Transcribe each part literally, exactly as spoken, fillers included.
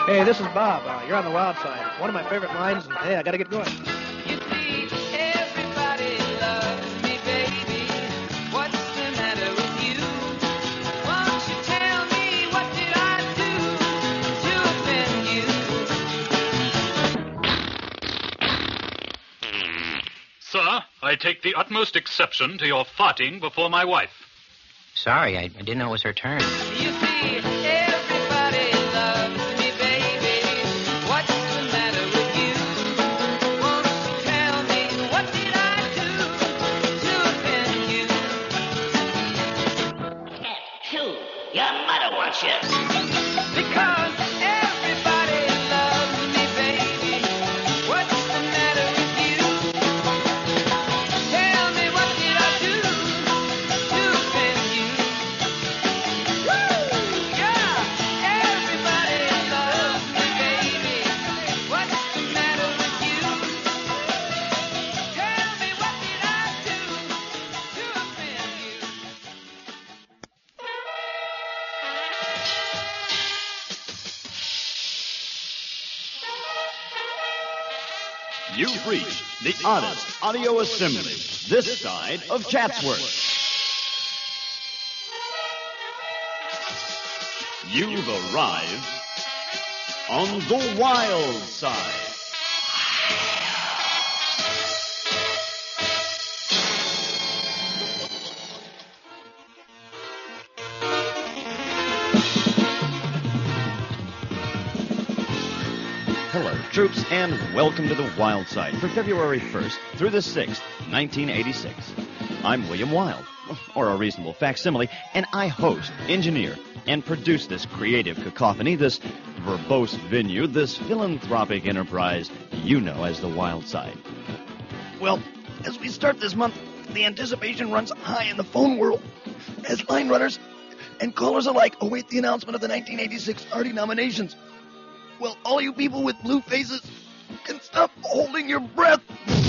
Hey, this is Bob. Uh, you're on the wild side. It's one of my favorite lines, and hey, I gotta get going. You see, everybody loves me, baby. What's the matter with you? Won't you tell me what did I do to offend you? Sir, I take the utmost exception to your farting before my wife. Sorry, I, I didn't know it was her turn. You see, everybody loves me, baby. What's the matter with you? Won't you tell me what did I do to offend you? Step two, your mother wants you. Because everybody loves me, baby. What's the matter with you? Tell me what did I do to offend you? Woo! Yeah! Everybody loves me, baby. What's the matter with you? Tell me what did I do to offend you? You've reached the oddest audio assembly this side of Chatsworth. You've arrived on the wild side. Hello, troops, and welcome to the Wild Side for February first through the sixth, nineteen eighty-six. I'm William Wild, or a reasonable facsimile, and I host, engineer, and produce this creative cacophony, this verbose venue, this philanthropic enterprise you know as the Wild Side. Well, as we start this month, the anticipation runs high in the phone world as line runners and callers alike await the announcement of the nineteen eighty-six Artie nominations. Well, all you people with blue faces can stop holding your breath.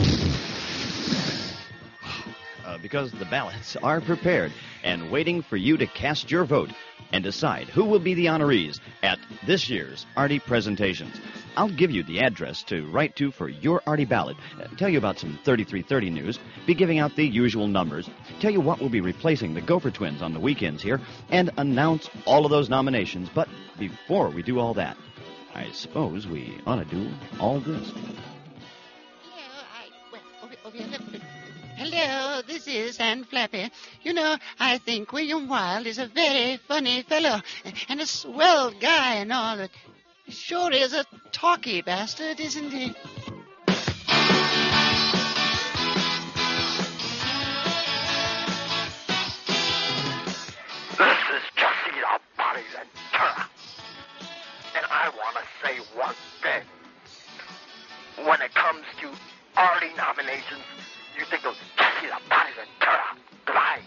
Uh, because the ballots are prepared and waiting for you to cast your vote and decide who will be the honorees at this year's Artie presentations. I'll give you the address to write to for your Artie ballot, uh, tell you about some thirty-three thirty news, be giving out the usual numbers, tell you what will be replacing the Gopher Twins on the weekends here, and announce all of those nominations. But before we do all that, I suppose we ought to do all this. Hello, I, well, over, over here, look. Hello, this is Aunt Flappy. You know, I think William Wilde is a very funny fellow and a swell guy and all, but he sure is a talky bastard, isn't he? This is Jesse Body Ventura. And I want to say one thing. When it comes to Artie nominations, you think of Jesse the Body Ventura. Goodbye.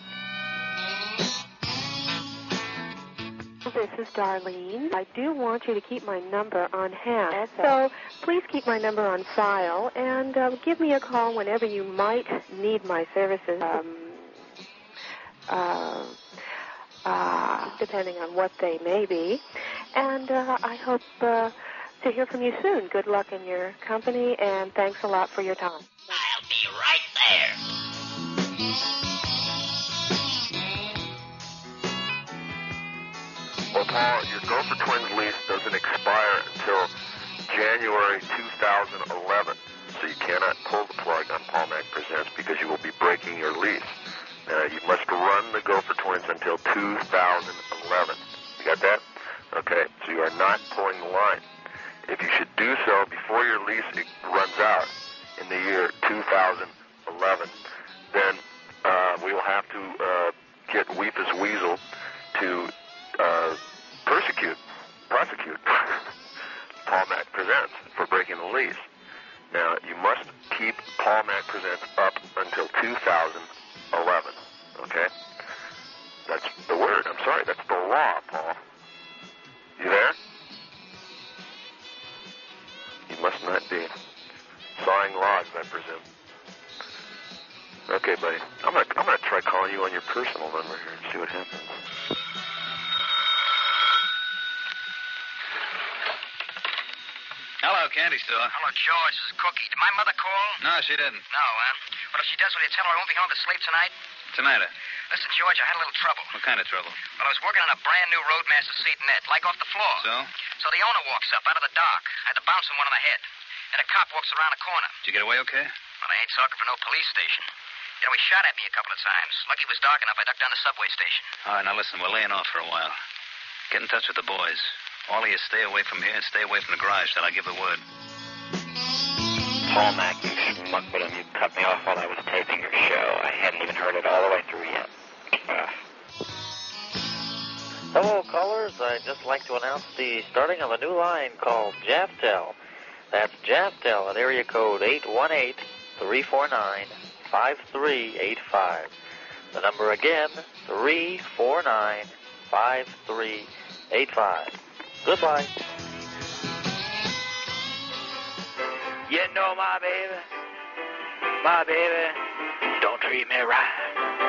This is Darlene. I do want you to keep my number on hand, so please keep my number on file and uh, give me a call whenever you might need my services. Um, uh, uh, depending on what they may be. And uh, I hope uh, to hear from you soon. Good luck in your company, and thanks a lot for your time. I'll be right there. Well, Paul, your Gopher Twins lease doesn't expire until January two thousand eleven, so you cannot pull the plug on Paul Mac Presents because you will be breaking your lease. Uh, you must run the Gopher Twins until two thousand eleven. You got that? Okay, so you are not pulling the line. If you should do so before your lease runs out in the year two thousand eleven, then uh, we will have to uh, get Weepus Weasel to uh, persecute, prosecute Paul Mac Presents for breaking the lease. Now, you must keep Paul Mac Presents up until two thousand eleven, okay? That's the word. I'm sorry, that's the law, Paul. You there? You must not be. Sawing logs, I presume. Okay, buddy. I'm gonna I'm gonna try calling you on your personal number here and see what happens. Hello, candy store. Hello, George. This is Cookie. Did my mother call? No, she didn't. No, huh? But if she does, will you tell her I won't be home to sleep tonight? What's the matter? Listen, George, I had a little trouble. What kind of trouble? Well, I was working on a brand new Roadmaster seat net, like off the floor. So? So the owner walks up out of the dock. I had to bounce him one on the head. And a cop walks around the corner. Did you get away okay? Well, I ain't talking for no police station. You know, he shot at me a couple of times. Lucky it was dark enough, I ducked down the subway station. All right, now listen, we're laying off for a while. Get in touch with the boys. All of you stay away from here and stay away from the garage till I give the word. Paul Mac, you schmuck, but you cut me off while I was taping your show. I hadn't even heard it all the way through yet. Uh. Hello, callers. I'd just like to announce the starting of a new line called Jaftel. That's Jaftel at area code eight one eight, three four nine, five three eight five. The number again, three four nine, five three eight five. Goodbye. You know my baby, my baby, don't treat me right.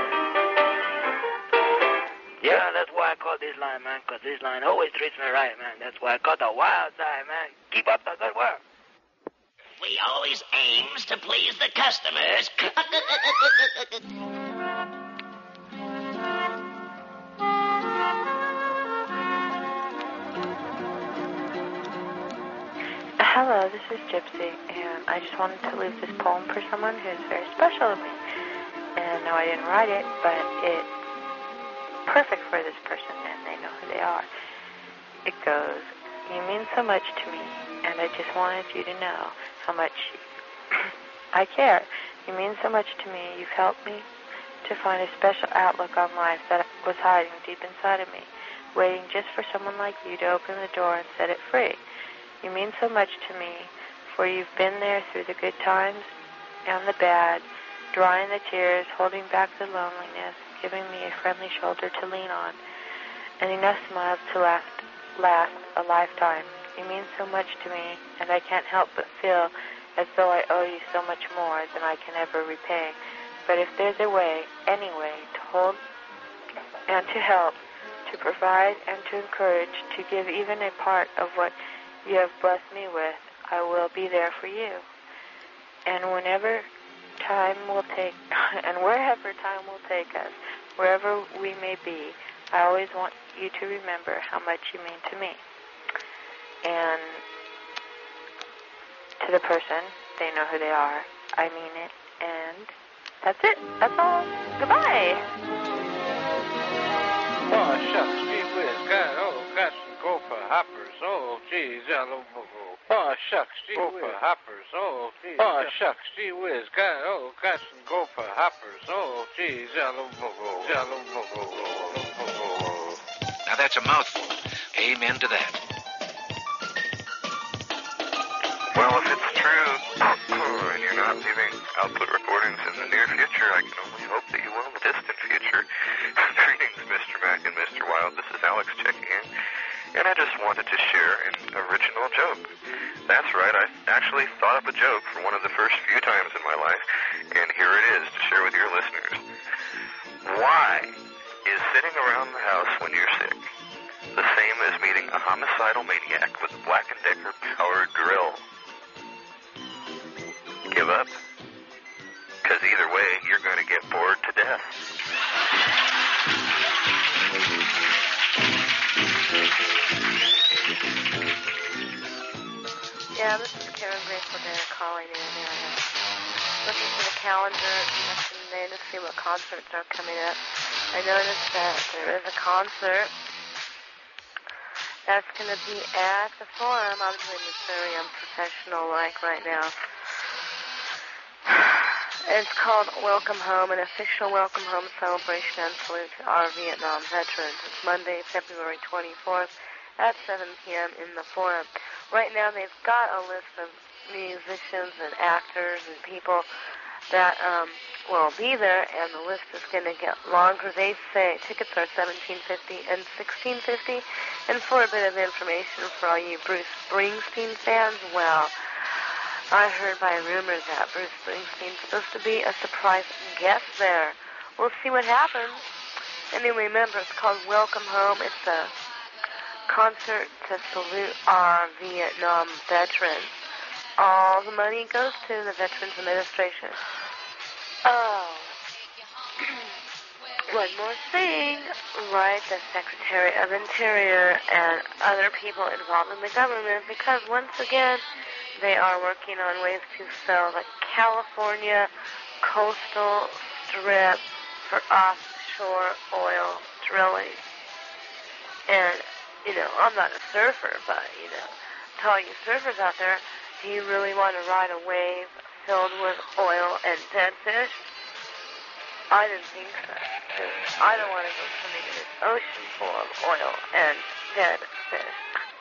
Yeah, that's why I call this line, man, because this line always treats me right, man. That's why I call the wild side, man. Keep up the good work. We always aims to please the customers. Hello, this is Gypsy, and I just wanted to leave this poem for someone who's very special to me. And no, I didn't write it, but it's perfect for this person, and they know who they are. It goes, you mean so much to me, and I just wanted you to know how much I care. You mean so much to me, you've helped me to find a special outlook on life that was hiding deep inside of me, waiting just for someone like you to open the door and set it free. You mean so much to me, for you've been there through the good times and the bad, drying the tears, holding back the loneliness, giving me a friendly shoulder to lean on, and enough smiles to last, last a lifetime. You mean so much to me, and I can't help but feel as though I owe you so much more than I can ever repay. But if there's a way, any way, to hold and to help, to provide and to encourage, to give even a part of what you have blessed me with, I will be there for you. And whenever time will take, and wherever time will take us, wherever we may be, I always want you to remember how much you mean to me. And to the person, they know who they are. I mean it. And that's it. That's all. Goodbye. Oh, shucks, gee whiz, God, oh, gosh, go for hoppers, oh, geez, yellow boo. Oh, shucks, gee whiz, go for hoppers, oh, geez. Oh, shucks, gee whiz, God, oh, gosh, go for hoppers, oh, geez, yellow boo, yellow boo. Now that's a mouthful. Amen to that. Well, if it's true, and you're not leaving output recordings in the near future, I can only hope that you will in the distant future. Greetings, Mister Mac and Mister Wild. This is Alex checking in, and I just wanted to share an original joke. That's right, I actually thought up a joke for one of the first few times in my life, and here it is to share with your listeners. Why is sitting around the house when you're sick the same as meeting a homicidal maniac with a Black and Decker powered drill? Give up? Because either way, you're going to get bored to death. Yeah, this is Karen Grateful Dead calling in, and uh, looking for the calendar yesterday to see what concerts are coming up. I noticed that there is a concert that's going to be at the Forum. I'm doing this very unprofessional like right now. It's called Welcome Home, an official Welcome Home celebration and salute to our Vietnam veterans. It's Monday, February twenty-fourth at seven p.m. in the Forum. Right now they've got a list of musicians and actors and people that um, will be there, and the list is going to get longer. They say tickets are seventeen fifty and sixteen fifty. And for a bit of information for all you Bruce Springsteen fans, well, I heard by rumor that Bruce Springsteen's supposed to be a surprise guest there. We'll see what happens. Anyway, remember, it's called Welcome Home. It's a concert to salute our Vietnam veterans. All the money goes to the Veterans Administration. Oh. One more thing, right? The Secretary of Interior and other people involved in the government, because once again, they are working on ways to sell the California coastal strip for offshore oil drilling. And, you know, I'm not a surfer, but, you know, to all you surfers out there, do you really want to ride a wave filled with oil and dead fish? I didn't think so. 'Cause I don't want to go swimming in this ocean full of oil and dead fish.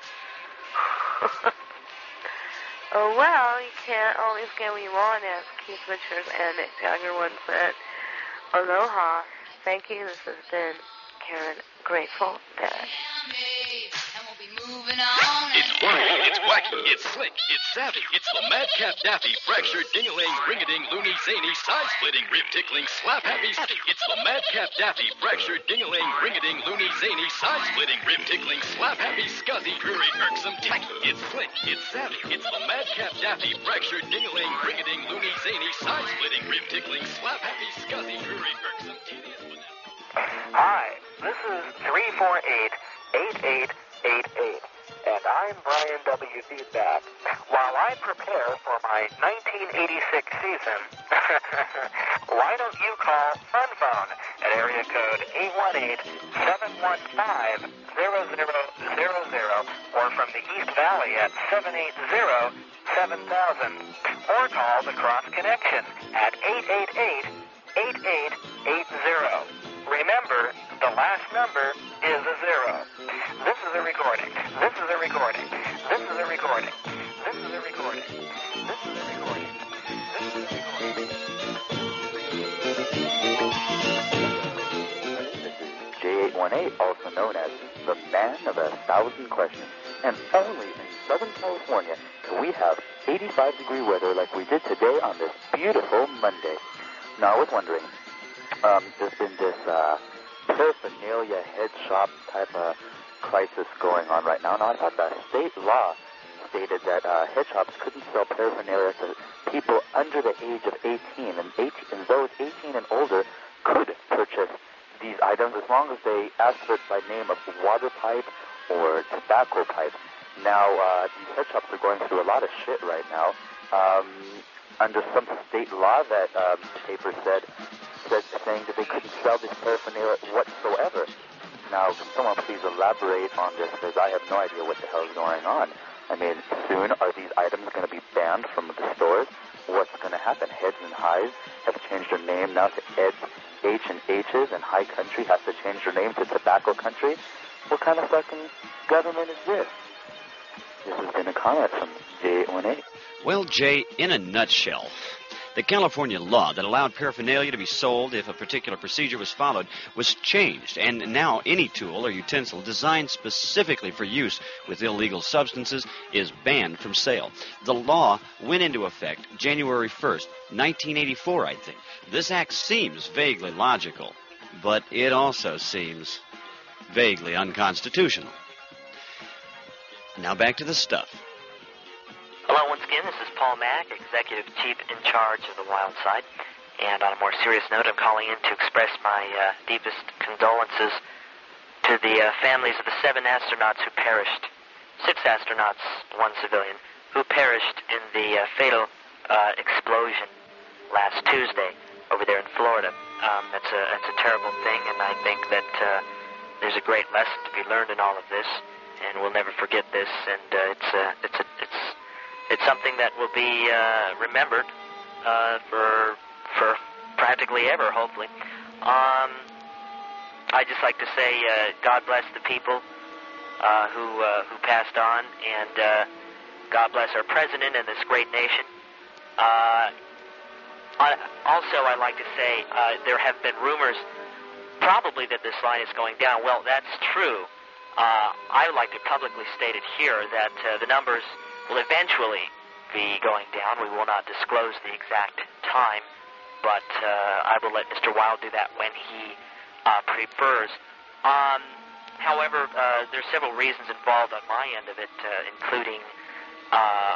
Oh, well, you can't always get what you want, as Keith Richards and Mick Jagger once said. Aloha. Thank you. This has been Karen Grateful Dead. It's wild, it's wacky, it's slick, it's savvy. It's the Madcap Daffy, fractured, ding-a-ling, ring-a-ding, loony, zany, side-splitting, rib-tickling, slap-happy. It's the Madcap Daffy, fractured, ding-a-ling, ring-a-ding, loony, zany, side-splitting, rib-tickling, slap-happy, scuzzy, dreary, irksome, tacky. It's slick, it's savvy. It's the Madcap Daffy, fractured, ding-a-ling, ring-a-ding, loony, zany, side-splitting, rib-tickling, slap-happy, scuzzy, dreary, irksome, tedious. Hi, this is three four eight, eight eight eight eight, and I'm Brian W. Feedback. While I prepare for my nineteen eighty-six season, why don't you call Fun Phone at area code eight one eight, seven one five, zero zero zero zero, or from the East Valley at seven eight zero, seven thousand, or call the Cross Connection at eight eight eight, eight eight eight zero. Remember, the last number is a zero. This is a recording. This is a recording. This is a recording. This is a recording. This is a recording. This is a recording. This is J eight one eight, also known as the Man of a Thousand Questions. And only in Southern California can we have eighty-five degree weather like we did today on this beautiful Monday. Now, I was wondering, um, there's been this uh, paraphernalia head shop type of crisis going on right now. Now, I thought the state law stated that uh, head shops couldn't sell paraphernalia to people under the age of eighteen, and, eighteen, and those eighteen and older could purchase these items as long as they asked for it by name of water pipe or tobacco pipe. Now, uh, these head shops are going through a lot of shit right now. Um, under some state law that um, the paper said, said, saying that they couldn't sell this paraphernalia whatsoever. Now, can someone please elaborate on this, because I have no idea what the hell is going on. I mean, soon are these items going to be banned from the stores? What's going to happen? Heads and Highs have changed their name now to Eds, H and H's, and High Country has to change their name to Tobacco Country. What kind of fucking government is this? This has been a comment from J eight one eight. Well, Jay, in a nutshell, the California law that allowed paraphernalia to be sold if a particular procedure was followed was changed, and now any tool or utensil designed specifically for use with illegal substances is banned from sale. The law went into effect January first, nineteen eighty-four, I think. This act seems vaguely logical, but it also seems vaguely unconstitutional. Now back to the stuff. Hello, once again, this is Paul Mack, Executive Chief in charge of the Wild Side. And on a more serious note, I'm calling in to express my uh, deepest condolences to the uh, families of the seven astronauts who perished, six astronauts, one civilian, who perished in the uh, fatal uh, explosion last Tuesday over there in Florida. Um, that's a that's a terrible thing, and I think that uh, there's a great lesson to be learned in all of this, and we'll never forget this. And uh, it's a it's a it's It's something that will be uh, remembered uh, for for practically ever, hopefully. Um, I'd just like to say uh, God bless the people uh, who uh, who passed on, and uh, God bless our president and this great nation. Uh, I, also, I'd like to say uh, there have been rumors probably that this line is going down. Well, that's true. Uh, I would like to publicly state it here that uh, the numbers will eventually be going down. We will not disclose the exact time, but uh, I will let Mister Wild do that when he uh, prefers. Um, however, uh, there are several reasons involved on my end of it, uh, including uh,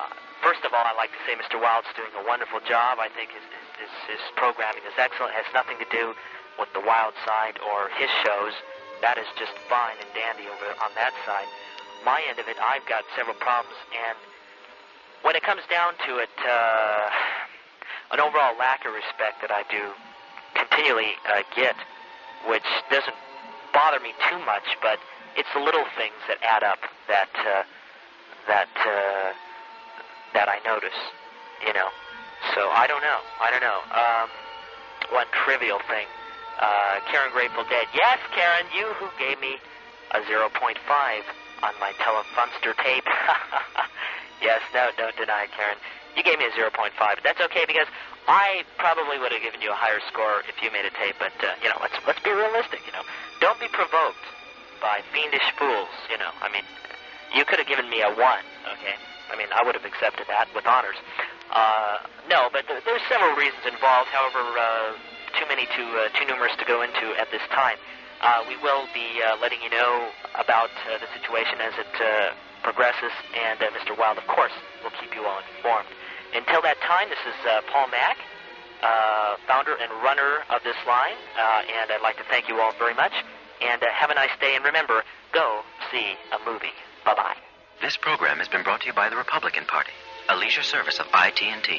first of all, I'd like to say Mister Wild's doing a wonderful job. I think his, his, his programming is excellent. It has nothing to do with the Wild Side or his shows. That is just fine and dandy over on that side. My end of it, I've got several problems, and when it comes down to it, uh, an overall lack of respect that I do continually uh, get, which doesn't bother me too much, but it's the little things that add up that uh, that uh, that I notice, you know. So I don't know. I don't know. Um, one trivial thing. Uh, Karen Grateful Dead. Yes, Karen, you who gave me a zero point five on my Telefunster tape. Yes, no, don't deny it, Karen. You gave me a zero point five. That's okay because I probably would have given you a higher score if you made a tape. But uh, you know, let's let's be realistic. You know, don't be provoked by fiendish fools. You know, I mean, you could have given me a one. Okay, I mean, I would have accepted that with honors. Uh, no, but th- there's several reasons involved. However, uh, too many to uh, too numerous to go into at this time. Uh, we will be uh, letting you know about uh, the situation as it uh, progresses, and uh, Mister Wild, of course, will keep you all informed. Until that time, this is uh, Paul Mack, uh, founder and runner of this line, uh, and I'd like to thank you all very much, and uh, have a nice day, and remember, go see a movie. Bye-bye. This program has been brought to you by the Republican Party, a leisure service of I T and T.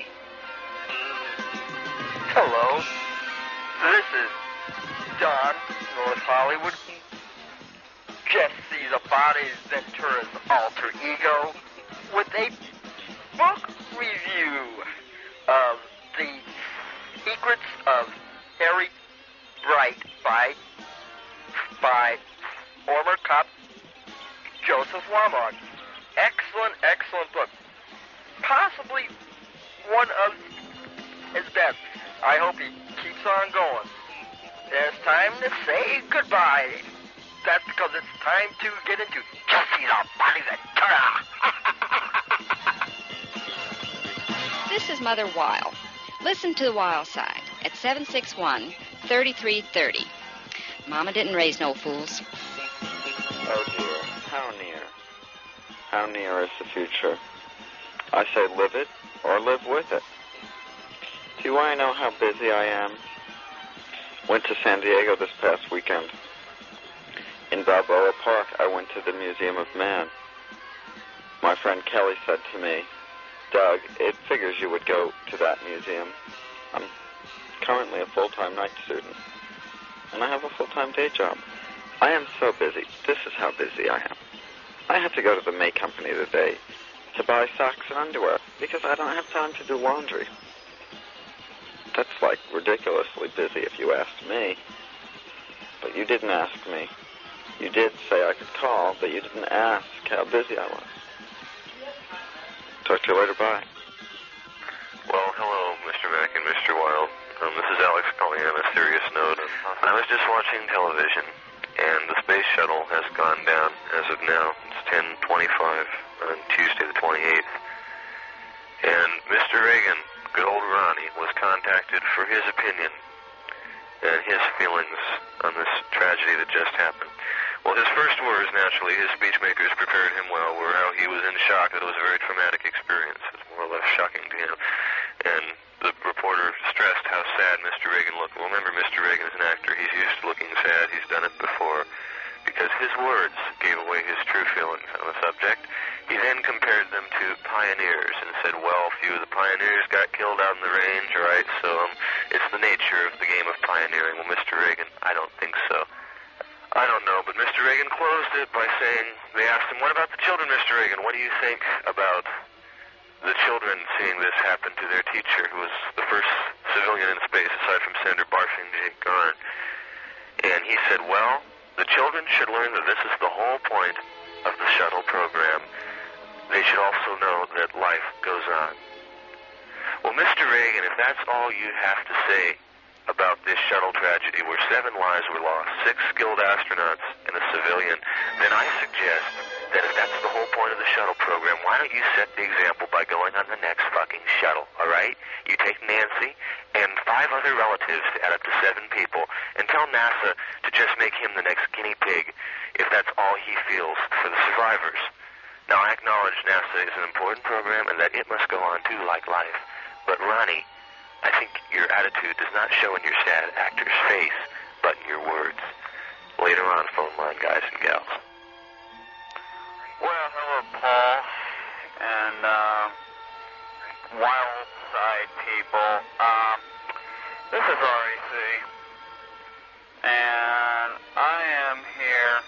Hello, this is Don, North Hollywood. Jesse the Body Ventura's alter ego with a book review of The Secrets of Harry Bright by, by former cop Joseph Lamont. Excellent, excellent book. Possibly one of his best. I hope he keeps on going. It's time to say goodbye. That's because it's time to get into Jesse the Body Ventura. This is Mother Wild. Listen to the Wild Side at seven six one, three three three zero. Mama didn't raise no fools. Oh dear, how near? How near is the future? I say live it or live with it. Do you want to know how busy I am? Went to San Diego this past weekend. In Balboa Park, I went to the Museum of Man. My friend Kelly said to me, Doug, it figures you would go to that museum. I'm currently a full-time night student, and I have a full-time day job. I am so busy. This is how busy I am. I have to go to the May Company today to buy socks and underwear because I don't have time to do laundry. That's like ridiculously busy if you asked me. But you didn't ask me. You did say I could call, but you didn't ask how busy I was. Talk to you later. Bye. Well, hello, Mister Mack and Mister Wild. Um, this is Alex calling on a serious note. I was just watching television, and the space shuttle has gone down as of now. It's ten twenty-five on Tuesday the twenty-eighth. And Mister Reagan, good old Ronnie, was contacted for his opinion and his feelings on this tragedy that just happened. Well, his first words, naturally, his speechmakers prepared him well, were how he was in shock that it was a very traumatic experience. It was more or less shocking to him. And the reporter stressed how sad Mister Reagan looked. Well, remember, Mister Reagan is an actor. He's used to looking sad. He's done it before. Because his words gave away his true feelings on the subject. He then compared them to pioneers and said, well, a few of the pioneers got killed out in the range, right? So um, it's the nature of the game of pioneering. Well, Mister Reagan, I don't think so. I don't know, but Mister Reagan closed it by saying, they asked him, what about the children, Mister Reagan? What do you think about the children seeing this happen to their teacher, who was the first civilian in space, aside from Senator Barfinger Gagarin? And he said, well, the children should learn that this is the whole point of the shuttle program. They should also know that life goes on. Well, Mister Reagan, if that's all you have to say about this shuttle tragedy where seven lives were lost, six skilled astronauts and a civilian, then I suggest that if that's the whole point of the shuttle program, why don't you set the example by going on the next fucking shuttle, all right? You take Nancy and five other relatives to add up to seven people and tell NASA to just make him the next guinea pig if that's all he feels for the survivors. Now, I acknowledge NASA is an important program and that it must go on, too, like life. But, Ronnie, I think your attitude does not show in your sad actor's face, but in your words. Later on, phone line, guys and gals. Well, hello, Paul, and uh, Wild Side people. Um, this is R A C, and I am here.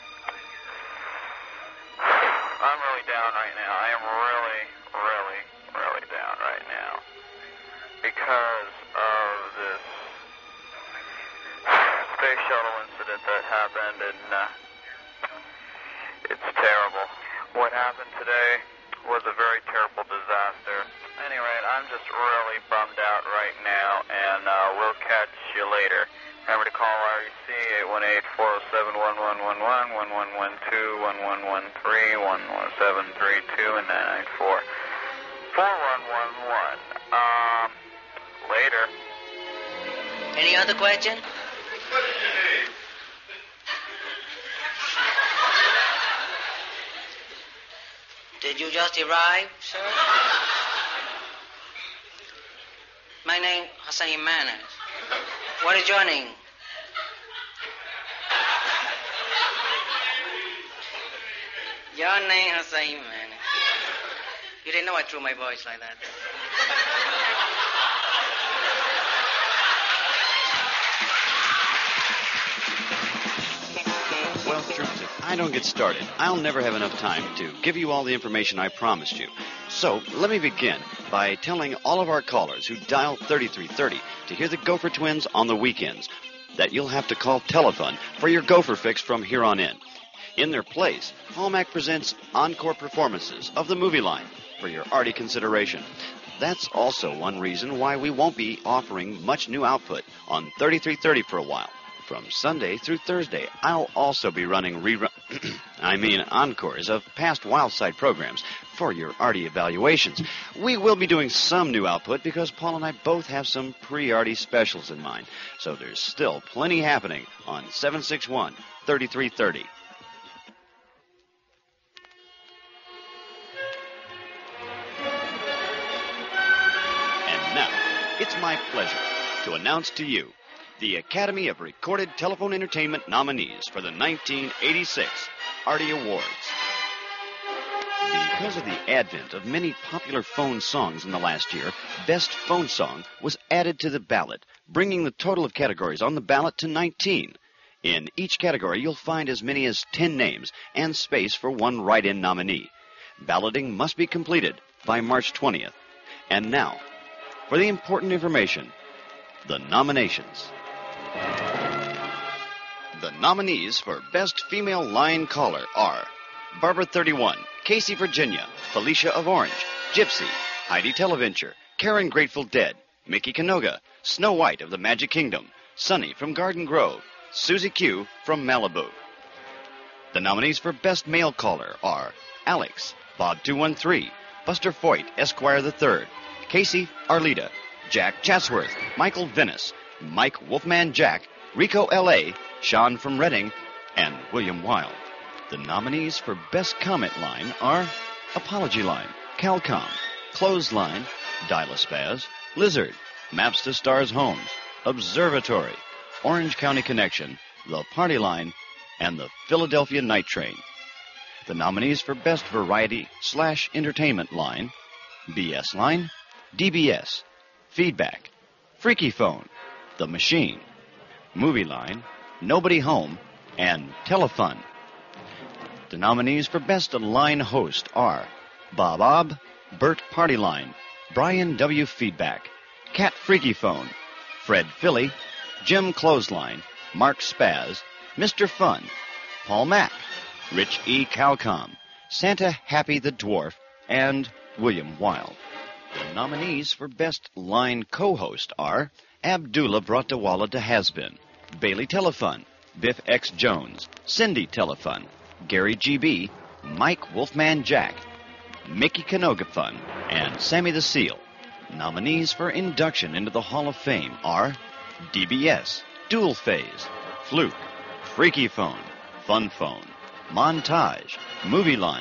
I'm really down right now. I am really, really, really down right now because of this space shuttle incident that happened, and uh, it's terrible. What happened today was a very terrible disaster. Anyway, I'm just really bummed out right now, and uh, we'll catch you later. Remember to call R E C eight one eight, four oh seven, one one one one, one one one two, one one one three, one one seven three two, and nine nine four, four one one one. Um, later. Any other question? Did you just arrive, sir? My name Jose Jimenez. What is your name? Your name Jose Jimenez. You didn't know I threw my voice like that. Well, troops, if I don't get started, I'll never have enough time to give you all the information I promised you. So, let me begin by telling all of our callers who dial thirty-three thirty to hear the Gopher Twins on the weekends that you'll have to call Telefun for your Gopher fix from here on in. In their place, Hallmark presents encore performances of the movie line for your arty consideration. That's also one reason why we won't be offering much new output on thirty-three thirty for a while. From Sunday through Thursday, I'll also be running rerun, I mean encores of past Wildside programs for your arty evaluations. We will be doing some new output because Paul and I both have some pre-arty specials in mind. So there's still plenty happening on seven six one, thirty-three thirty. And now, it's my pleasure to announce to you the Academy of Recorded Telephone Entertainment nominees for the nineteen eighty-six Artie Awards. Because of the advent of many popular phone songs in the last year, Best Phone Song was added to the ballot, bringing the total of categories on the ballot to nineteen. In each category, you'll find as many as ten names and space for one write-in nominee. Balloting must be completed by March twentieth. And now, for the important information, the nominations. The nominees for Best Female Line Caller are Barbara thirty-one, Casey Virginia, Felicia of Orange, Gypsy, Heidi Televenture, Karen Grateful Dead, Mickey Canoga, Snow White of the Magic Kingdom, Sunny from Garden Grove, Susie Q from Malibu. The nominees for Best Male Caller are Alex, Bob two one three, Buster Foyt, Esquire the Third, Casey Arlita, Jack Chatsworth, Michael Venice, Mike Wolfman Jack, Rico L A, Sean from Reading, and William Wilde. The nominees for Best Comment Line are Apology Line, Calcom, Clothesline, Dial-A-Spaz, Lizard, Maps to Stars Homes, Observatory, Orange County Connection, The Party Line, and the Philadelphia Night Train. The nominees for Best Variety slash Entertainment Line, B S Line, D B S, Feedback, Freaky Phone, The Machine, Movie Line, Nobody Home, and Telefun. The nominees for Best Line Host are Bob Obb, Bert Party Line, Brian W. Feedback, Cat Freaky Phone, Fred Philly, Jim Clothesline, Mark Spaz, Mister Fun, Paul Mack, Rich E. Calcom, Santa Happy the Dwarf, and William Wilde. The nominees for Best Line Co-Host are Abdullah Bratawala de Hasbin, Bailey Telefun, Biff X. Jones, Cindy Telefun, Gary G B, Mike Wolfman Jack, Mickey Canoga Fun, and Sammy the Seal. Nominees for induction into the Hall of Fame are D B S, Dual Phase, Fluke, Freaky Phone, Fun Phone, Montage, Movie Line,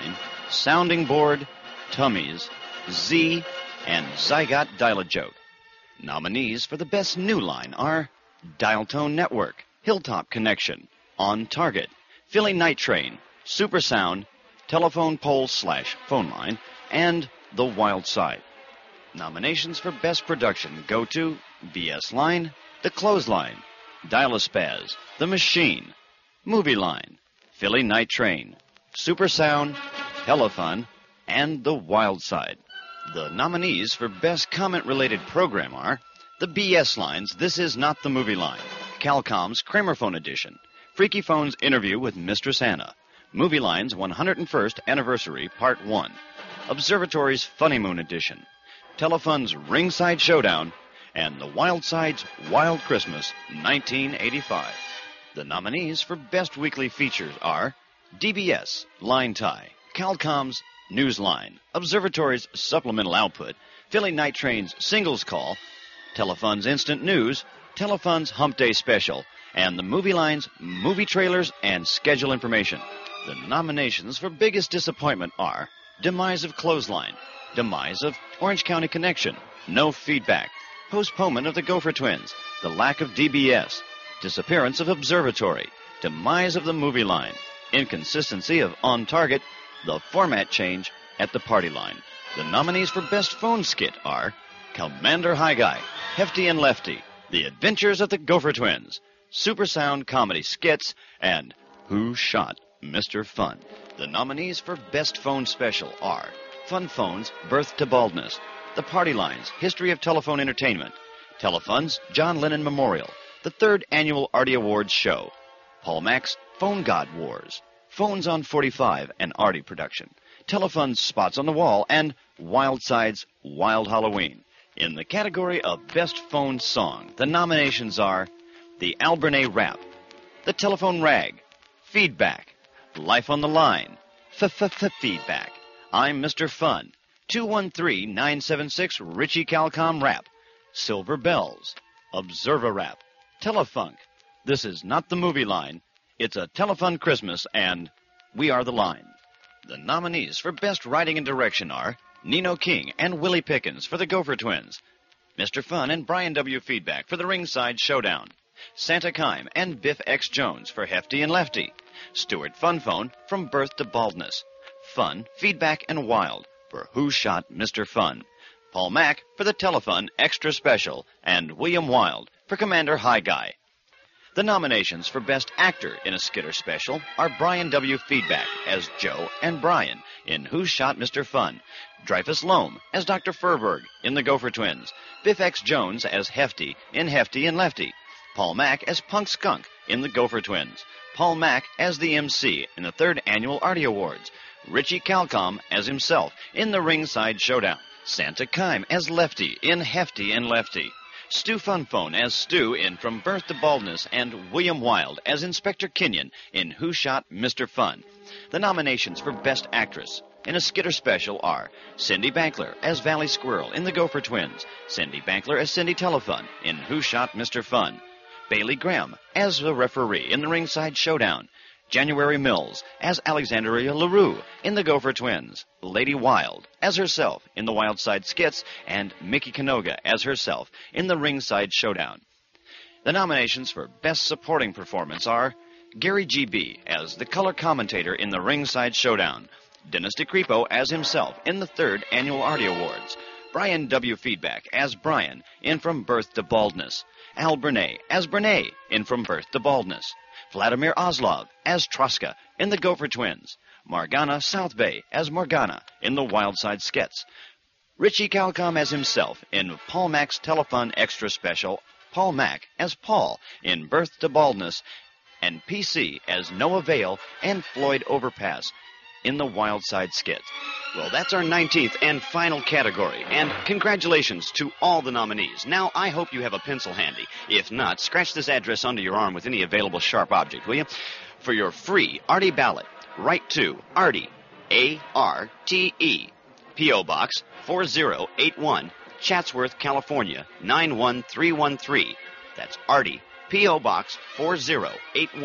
Sounding Board, Tummies, Z, and Zygot Dial-A-Joke. Nominees for the Best New Line are Dial Tone Network, Hilltop Connection, On Target, Philly Night Train, Super Sound, Telephone Pole slash Phone Line, and The Wild Side. Nominations for Best Production go to B S Line, The Clothesline, Dial-A-Spaz, The Machine, Movie Line, Philly Night Train, Super Sound, Telefun, and The Wild Side. The nominees for Best Comment-Related Program are the B S Line's This Is Not the Movie Line, Calcom's Kramerphone Edition, Freaky Phone's Interview with Mistress Anna, Movie Line's one hundred first Anniversary Part one, Observatory's Funny Moon Edition, Telefun's Ringside Showdown, and The Wild Side's Wild Christmas nineteen eighty-five. The nominees for Best Weekly Features are D B S, Line Tie, Calcom's Newsline, Observatory's Supplemental Output, Philly Night Train's Singles Call, Telefun's Instant News, Telefun's Hump Day Special, and the Movie Line's Movie Trailers and Schedule Information. The nominations for Biggest Disappointment are Demise of Clothesline, Demise of Orange County Connection, No Feedback, Postponement of the Gopher Twins, The Lack of D B S, Disappearance of Observatory, Demise of the Movie Line, Inconsistency of On Target, The Format Change at the Party Line. The nominees for Best Phone Skit are Commander High Guy, Hefty and Lefty, The Adventures of the Gopher Twins, Super Sound Comedy Skits, and Who Shot Mister Fun. The nominees for Best Phone Special are Fun Phone's Birth to Baldness, The Party Line's History of Telephone Entertainment, Telefun's John Lennon Memorial, the third Annual Artie Awards Show, Paul Mack's Phone God Wars, Phones on forty-five, an Artie production, Telefun's Spots on the Wall, and Wild Side's Wild Halloween. In the category of Best Phone Song, the nominations are The Albernay Rap, The Telephone Rag, Feedback, Life on the Line, F-F-F-Feedback, I'm Mister Fun, two one three, nine seven six Richie Calcom Rap, Silver Bells, Observer Rap, Telefunk, This Is Not the Movie Line, It's a Telefun Christmas, and We Are the Line. The nominees for Best Writing and Direction are Nino King and Willie Pickens for the Gopher Twins, Mister Fun and Brian W. Feedback for the Ringside Showdown, Santa Kime and Biff X. Jones for Hefty and Lefty, Stuart Funphone from Birth to Baldness, Fun, Feedback, and Wild for Who Shot Mister Fun, Paul Mack for the Telefun Extra Special, and William Wild for Commander High Guy. The nominations for Best Actor in a Skit or Special are Brian W. Feedback as Joe and Brian in Who Shot Mister Fun, Dreyfus Loam as Doctor Furberg in The Gopher Twins, Biff X. Jones as Hefty in Hefty and Lefty, Paul Mack as Punk Skunk in The Gopher Twins, Paul Mack as the M C in the third Annual Artie Awards, Richie Calcom as himself in The Ringside Showdown, Santa Kime as Lefty in Hefty and Lefty, Stu Funphone as Stu in From Birth to Baldness, and William Wild as Inspector Kenyon in Who Shot Mister Fun. The nominations for Best Actress in a Skit or Special are Cindy Bankler as Valley Squirrel in The Gopher Twins, Cindy Bankler as Cindy Telefun in Who Shot Mister Fun, Bailey Graham as the referee in The Ringside Showdown, January Mills as Alexandria LaRue in The Gopher Twins, Lady Wild as herself in The Wild Side Skits, and Mickey Canoga as herself in The Ringside Showdown. The nominations for Best Supporting Performance are Gary G B as the color commentator in The Ringside Showdown, Dennis DeCrepo as himself in the third Annual Artie Awards, Brian W. Feedback as Brian in From Birth to Baldness, Al Bernay as Bernay in From Birth to Baldness, Vladimir Oslov as Troska in The Gopher Twins, Morgana South Bay as Morgana in The Wild Side Skits, Richie Calcom as himself in Paul Mack's Telefun Extra Special, Paul Mack as Paul in Birth to Baldness, and P C as Noah Vale and Floyd Overpass in The Wild Side Skits. Well, that's our nineteenth and final category, and congratulations to all the nominees. Now, I hope you have a pencil handy. If not, scratch this address under your arm with any available sharp object, will you? For your free Artie ballot, write to Artie, A R T E, P O. Box four zero eight one, Chatsworth, California, nine one three one three. That's Artie, P O. Box four zero eight one,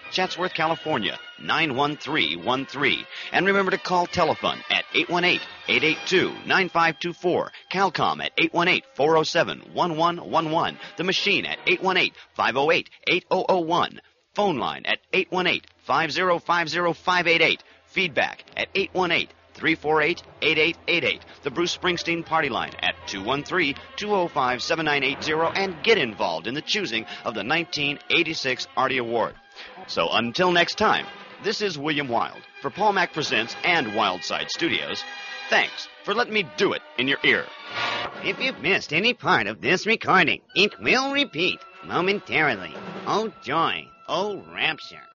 Chatsworth, California, nine one three one three. And remember to call Telefun at eight one eight, eight eight two, nine five two four, Calcom at eight one eight, four oh seven, one one one one, The Machine at eight one eight, five oh eight, eight oh oh one, phone line at eight one eight, five oh five oh, five eight eight, feedback at eight one eight, three four eight, eight eight eight eight, the Bruce Springsteen Party Line at two one three, two oh five, seven nine eight oh, and get involved in the choosing of the nineteen eighty-six Artie Award. So until next time, this is William Wild for Paul Mac Presents and Wildside Studios. Thanks for letting me do it in your ear. If you've missed any part of this recording, it will repeat momentarily. Oh, joy. Oh, rapture.